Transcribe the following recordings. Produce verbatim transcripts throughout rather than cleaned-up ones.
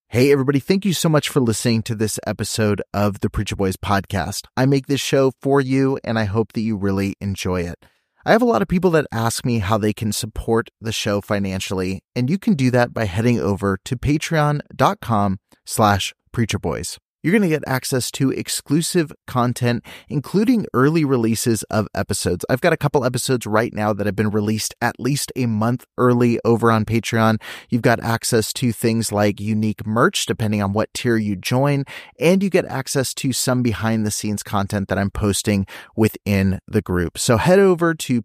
Hey, everybody. Thank you so much for listening to this episode of the Preacher Boys podcast. I make this show for you, and I hope that you really enjoy it. I have a lot of people that ask me how they can support the show financially, and you can do that by heading over to patreon.com slash preacherboys. You're going to get access to exclusive content, including early releases of episodes. I've got a couple episodes right now that have been released at least a month early over on Patreon. You've got access to things like unique merch, depending on what tier you join, and you get access to some behind-the-scenes content that I'm posting within the group. So head over to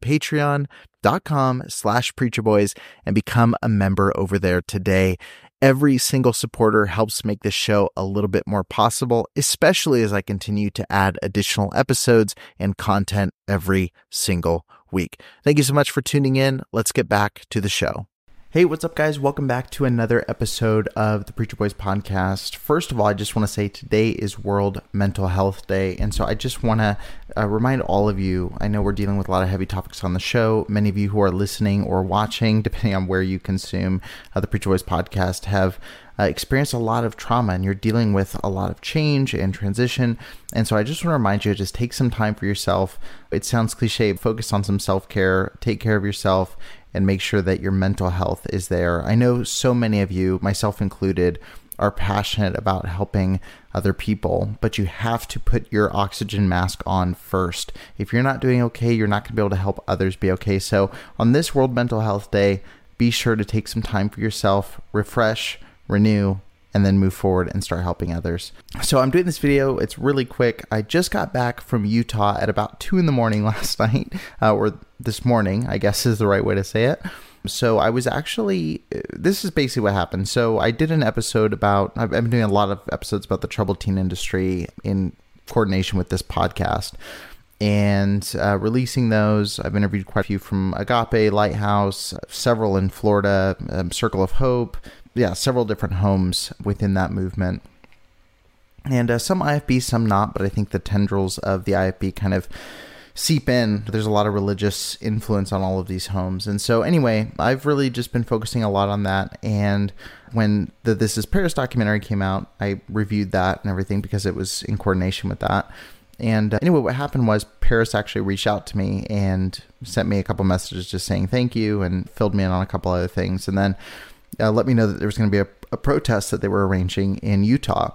patreon.com slash preacherboys and become a member over there today. Every single supporter helps make this show a little bit more possible, especially as I continue to add additional episodes and content every single week. Thank you so much for tuning in. Let's get back to the show. Hey, what's up, guys? Welcome back to another episode of the Preacher Boys podcast. First of all, I just want to say today is World Mental Health Day, and so I just want to uh, remind all of you, I know we're dealing with a lot of heavy topics on the show. Many of you who are listening or watching, depending on where you consume uh, the Preacher Boys podcast, have uh, experienced a lot of trauma, and you're dealing with a lot of change and transition, and so I just want to remind you, just take some time for yourself. It sounds cliche, focus on some self-care, take care of yourself, and make sure that your mental health is there. I know so many of you, myself included, are passionate about helping other people, but you have to put your oxygen mask on first. If you're not doing okay, you're not going to be able to help others be okay. So on this World Mental Health Day, be sure to take some time for yourself, refresh, renew, and then move forward and start helping others. So I'm doing this video. It's really quick. I just got back from Utah at about two in the morning last night, uh, or this morning, I guess is the right way to say it. So I was actually, this is basically what happened. So I did an episode about, I've been doing a lot of episodes about the troubled teen industry in coordination with this podcast. And uh, releasing those, I've interviewed quite a few from Agape, Lighthouse, several in Florida, um, Circle of Hope, yeah, several different homes within that movement. And uh, some I F B, some not, but I think the tendrils of the I F B kind of seep in. There's a lot of religious influence on all of these homes. And so anyway, I've really just been focusing a lot on that. And when the This Is Paris documentary came out, I reviewed that and everything because it was in coordination with that. And uh, anyway, what happened was Paris actually reached out to me and sent me a couple messages just saying thank you and filled me in on a couple other things. And then Uh, let me know that there was going to be a, a protest that they were arranging in Utah.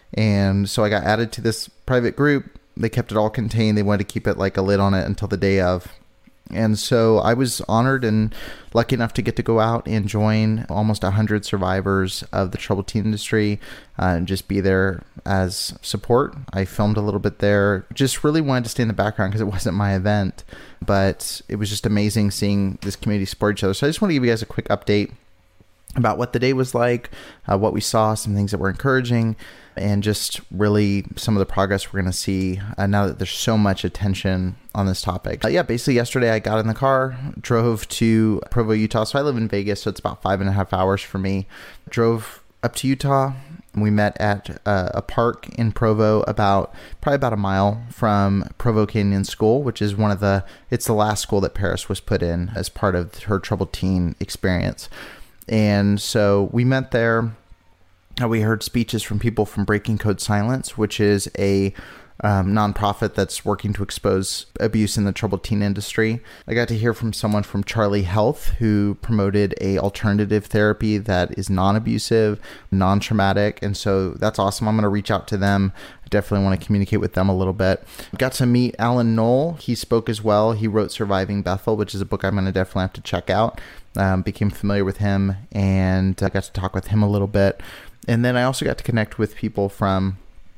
And so I got added to this private group. They kept it all contained. They wanted to keep it like a lid on it until the day of. And so I was honored and lucky enough to get to go out and join almost one hundred survivors of the troubled teen industry uh, and just be there as support. I filmed a little bit there. Just really wanted to stay in the background because it wasn't my event. But it was just amazing seeing this community support each other. So I just want to give you guys a quick update about what the day was like, uh, what we saw, some things that were encouraging, and just really some of the progress we're going to see uh, now that there's so much attention on this topic. Uh, yeah, basically yesterday I got in the car, drove to Provo, Utah. So I live in Vegas, so it's about five and a half hours for me. Drove up to Utah. We met at uh, a park in Provo, about probably about a mile from Provo Canyon School, which is one of the, it's the last school that Paris was put in as part of her troubled teen experience. And so we met there. We heard speeches from people from Breaking Code Silence, which is a um, nonprofit that's working to expose abuse in the troubled teen industry. I got to hear from someone from Charlie Health who promoted a alternative therapy that is non-abusive, non-traumatic. And so that's awesome. I'm going to reach out to them. I definitely want to communicate with them a little bit. Got to meet Alan Knoll. He spoke as well. He wrote Surviving Bethel, which is a book I'm going to definitely have to check out. Um, became familiar with him and I got to talk with him a little bit. And then I also got to connect with people from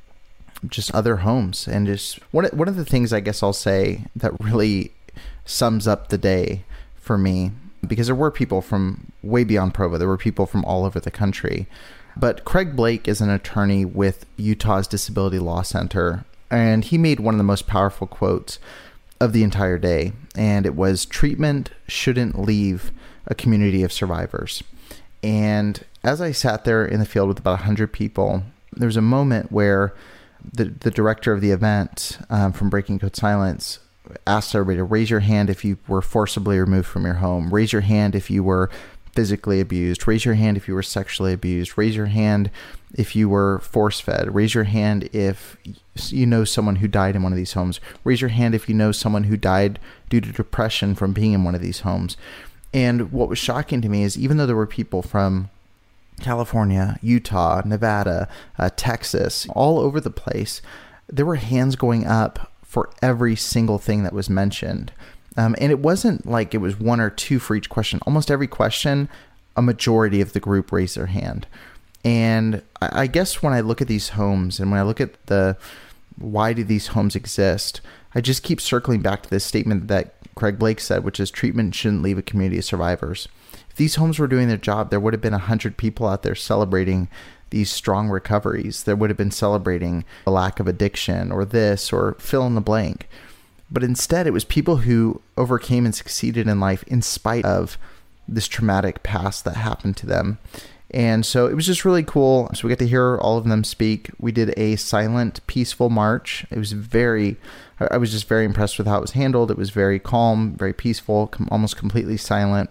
just other homes. And just one, one of the things I guess I'll say that really sums up the day for me, because there were people from way beyond Provo. There were people from all over the country. But Craig Blake is an attorney with Utah's Disability Law Center. And he made one of the most powerful quotes of the entire day. And it was, treatment shouldn't leave a community of survivors. And as I sat there in the field with about one hundred people, there was a moment where the, the director of the event um, from Breaking Code Silence asked everybody to raise your hand if you were forcibly removed from your home. Raise your hand if you were physically abused. Raise your hand if you were sexually abused. Raise your hand if you were force-fed. Raise your hand if you know someone who died in one of these homes. Raise your hand if you know someone who died due to depression from being in one of these homes. And what was shocking to me is even though there were people from California, Utah, Nevada, uh, Texas, all over the place, there were hands going up for every single thing that was mentioned. Um, and it wasn't like it was one or two for each question. Almost every question, a majority of the group raised their hand. And I, I guess when I look at these homes and when I look at the why do these homes exist, I just keep circling back to this statement that Craig Blake said, which is treatment shouldn't leave a community of survivors. If these homes were doing their job, there would have been one hundred people out there celebrating these strong recoveries. There would have been celebrating a lack of addiction or this or fill in the blank. But instead, it was people who overcame and succeeded in life in spite of this traumatic past that happened to them. And so it was just really cool. So we got to hear all of them speak. We did a silent, peaceful march. It was very, I was just very impressed with how it was handled. It was very calm, very peaceful, com- almost completely silent.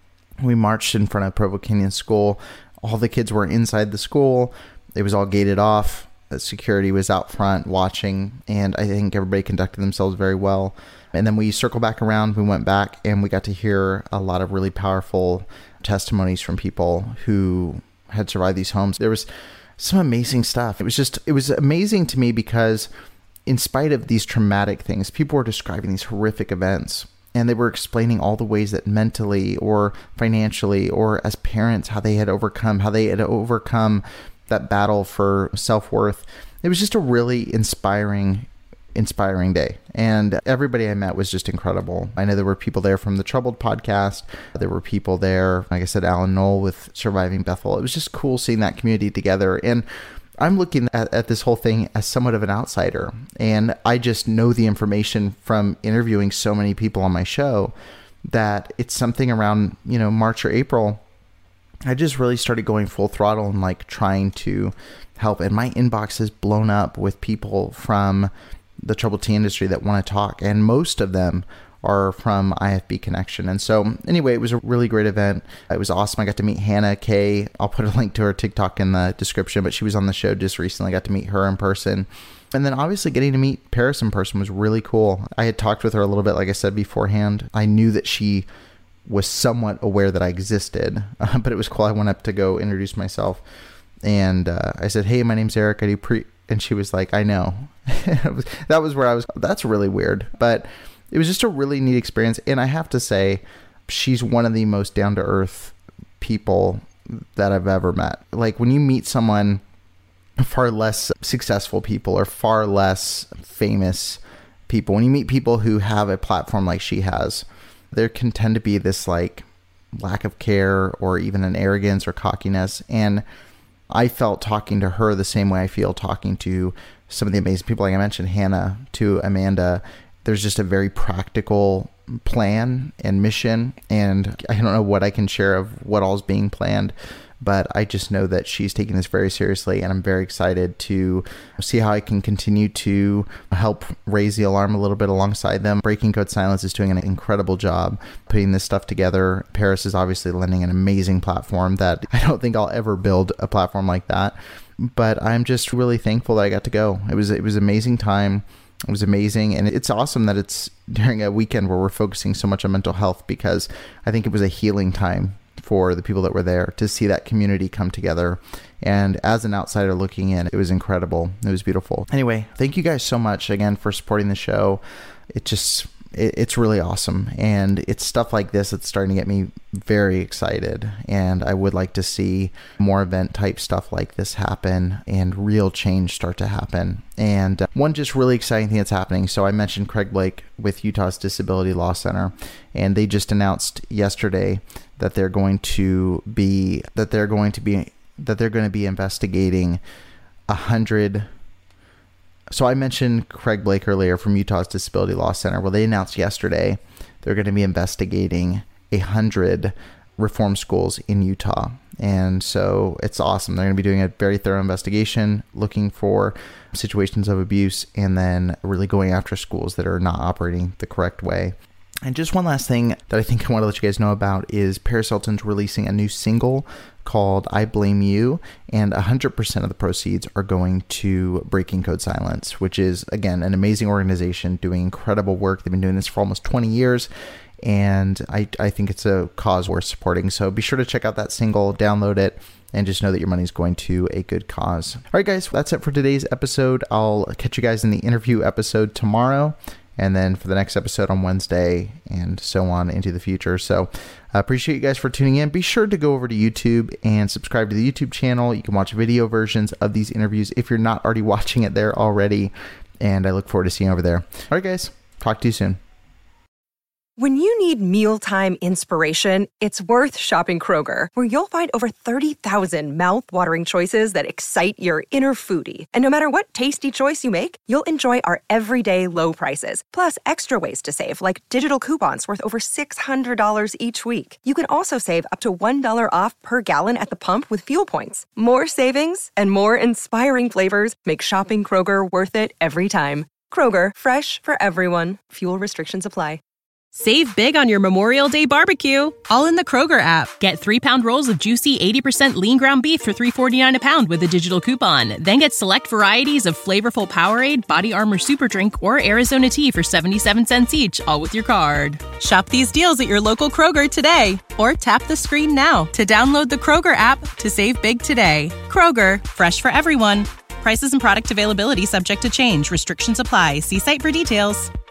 We marched in front of Provo Canyon School. All the kids were inside the school. It was all gated off. The security was out front watching, and I think everybody conducted themselves very well. And then we circled back around, we went back, and we got to hear a lot of really powerful testimonies from people who had survived these homes. There was some amazing stuff. It was just, it was amazing to me because in spite of these traumatic things, people were describing these horrific events, and they were explaining all the ways that mentally or financially or as parents, how they had overcome, how they had overcome that battle for self-worth. It was just a really inspiring, inspiring day. And everybody I met was just incredible. I know there were people there from the Troubled podcast. There were people there, like I said, Alan Knoll with Surviving Bethel. It was just cool seeing that community together. And I'm looking at, at this whole thing as somewhat of an outsider. And I just know the information from interviewing so many people on my show that it's something around, you know, March or April, I just really started going full throttle and like trying to help. And my inbox is blown up with people from the troubled teen industry that want to talk. And most of them are from I F B Connection. And so anyway, it was a really great event. It was awesome. I got to meet Hannah Kay. I'll put a link to her TikTok in the description, but she was on the show just recently. I got to meet her in person. And then obviously getting to meet Paris in person was really cool. I had talked with her a little bit, like I said beforehand. I knew that she was somewhat aware that I existed, uh, but it was cool. I went up to go introduce myself, and uh, I said, "Hey, my name's Eric. I do pre," and she was like, "I know." That was where I was. That's really weird, but it was just a really neat experience. And I have to say, she's one of the most down to earth people that I've ever met. Like when you meet someone far less successful people or far less famous people, when you meet people who have a platform like she has, there can tend to be this like lack of care or even an arrogance or cockiness. And I felt talking to her the same way I feel talking to some of the amazing people, like I mentioned, Hannah, to Amanda. There's just a very practical plan and mission. And I don't know what I can share of what all's being planned, but I just know that she's taking this very seriously, and I'm very excited to see how I can continue to help raise the alarm a little bit alongside them. Breaking Code Silence is doing an incredible job putting this stuff together. Paris is obviously lending an amazing platform that I don't think I'll ever build a platform like that, but I'm just really thankful that I got to go. It was, it was an amazing time. It was amazing. And it's awesome that it's during a weekend where we're focusing so much on mental health, because I think it was a healing time for the people that were there to see that community come together. And as an outsider looking in, it was incredible. It was beautiful. Anyway, thank you guys so much again for supporting the show. It just, it, it's really awesome. And it's stuff like this that's starting to get me very excited. And I would like to see more event type stuff like this happen and real change start to happen. And uh, one just really exciting thing that's happening. So I mentioned Craig Blake with Utah's Disability Law Center, and they just announced yesterday that they're going to be that they're going to be that they're going to be investigating a hundred. So I mentioned Craig Blake earlier from Utah's Disability Law Center. Well, they announced yesterday they're going to be investigating a hundred reform schools in Utah. And so it's awesome. They're going to be doing a very thorough investigation, looking for situations of abuse, and then really going after schools that are not operating the correct way. And just one last thing that I think I want to let you guys know about is Paris Hilton's releasing a new single called I Blame You, and one hundred percent of the proceeds are going to Breaking Code Silence, which is, again, an amazing organization doing incredible work. They've been doing this for almost twenty years, and I, I think it's a cause worth supporting. So be sure to check out that single, download it, and just know that your money is going to a good cause. All right, guys, that's it for today's episode. I'll catch you guys in the interview episode tomorrow, and then for the next episode on Wednesday, and so on into the future. So I appreciate you guys for tuning in. Be sure to go over to YouTube and subscribe to the YouTube channel. You can watch video versions of these interviews if you're not already watching it there already. And I look forward to seeing you over there. All right, guys, talk to you soon. When you need mealtime inspiration, it's worth shopping Kroger, where you'll find over thirty thousand mouth-watering choices that excite your inner foodie. And no matter what tasty choice you make, you'll enjoy our everyday low prices, plus extra ways to save, like digital coupons worth over six hundred dollars each week. You can also save up to one dollar off per gallon at the pump with fuel points. More savings and more inspiring flavors make shopping Kroger worth it every time. Kroger, fresh for everyone. Fuel restrictions apply. Save big on your Memorial Day barbecue, all in the Kroger app. Get three-pound rolls of juicy eighty percent lean ground beef for three forty-nine a pound with a digital coupon. Then get select varieties of flavorful Powerade, Body Armor Super Drink, or Arizona tea for seventy-seven cents each, all with your card. Shop these deals at your local Kroger today, or tap the screen now to download the Kroger app to save big today. Kroger, fresh for everyone. Prices and product availability subject to change. Restrictions apply. See site for details.